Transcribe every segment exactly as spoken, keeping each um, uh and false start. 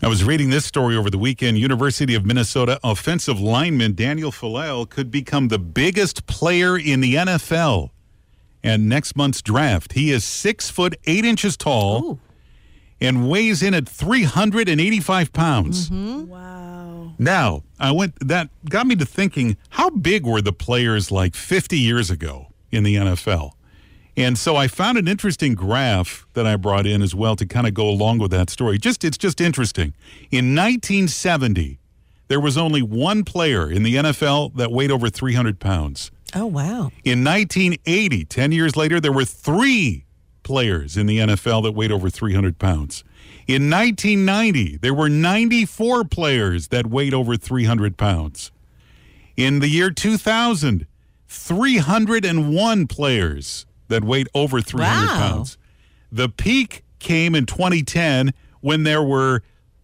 I was reading this story over the weekend. University of Minnesota offensive lineman Daniel Faalele could become the biggest player in the N F L and next month's draft. He is six foot eight inches tall Ooh. and weighs in at three hundred eighty-five pounds. Mm-hmm. Wow. Now, I went. That got me to thinking: how big were the players like fifty years ago in the N F L? And so I found an interesting graph that I brought in as well to kind of go along with that story. Just it's just interesting. In nineteen seventy, there was only one player in the N F L that weighed over three hundred pounds. Oh, wow. In nineteen eighty, ten years later, there were three players in the N F L that weighed over three hundred pounds. In nineteen ninety, there were ninety-four players that weighed over three hundred pounds. In the year two thousand, three hundred one players that weighed over three hundred Wow. pounds. The peak came in twenty ten when there were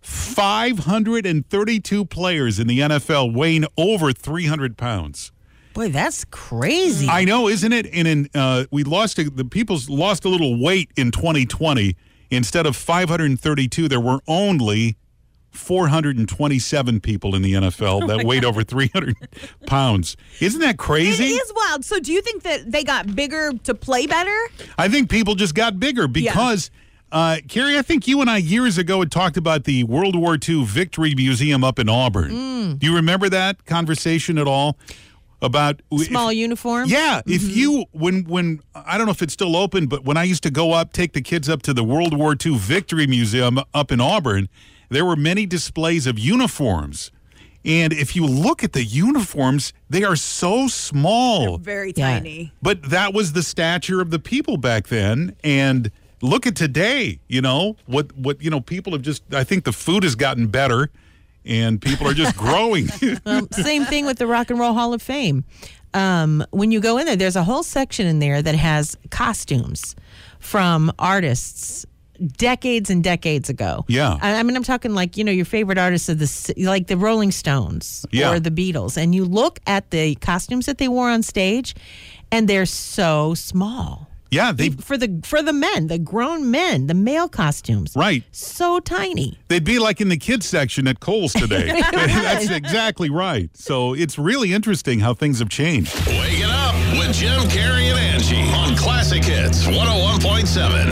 five hundred thirty-two players in the N F L weighing over three hundred pounds. Boy, that's crazy. I know, isn't it? And in, uh, we lost a, the people's lost a little weight in twenty twenty. Instead of five hundred thirty-two, there were only four hundred twenty-seven people in the N F L that weighed over three hundred pounds. Isn't that crazy? It is wild. So do you think that they got bigger to play better? I think people just got bigger because, uh, Carrie, I think you and I years ago had talked about the World War Two Victory Museum up in Auburn. Mm. Do you remember that conversation at all? About Small if, uniform? Yeah. Mm-hmm. If you, when, when, I don't know if it's still open, but when I used to go up, take the kids up to the World War Two Victory Museum up in Auburn, there were many displays of uniforms. And if you look at the uniforms, they are so small. Very Yeah. tiny. But that was the stature of the people back then. And look at today, you know, what, what, you know, people have just, I think the food has gotten better. And people are just growing. Um, same thing with the Rock and Roll Hall of Fame. Um, when you go in there, there's a whole section in there that has costumes from artists decades and decades ago. Yeah. I, I mean, I'm talking like, you know, your favorite artists of the, ci- like the Rolling Stones Yeah. or the Beatles. And you look at the costumes that they wore on stage, and they're so small. Yeah, they For the for the men, the grown men, the male costumes. right. So tiny. They'd be like in the kids section at Kohl's today. That's exactly right. So it's really interesting how things have changed. Waking up with Jim, Carrie, and Angie on Classic Hits one oh one point seven.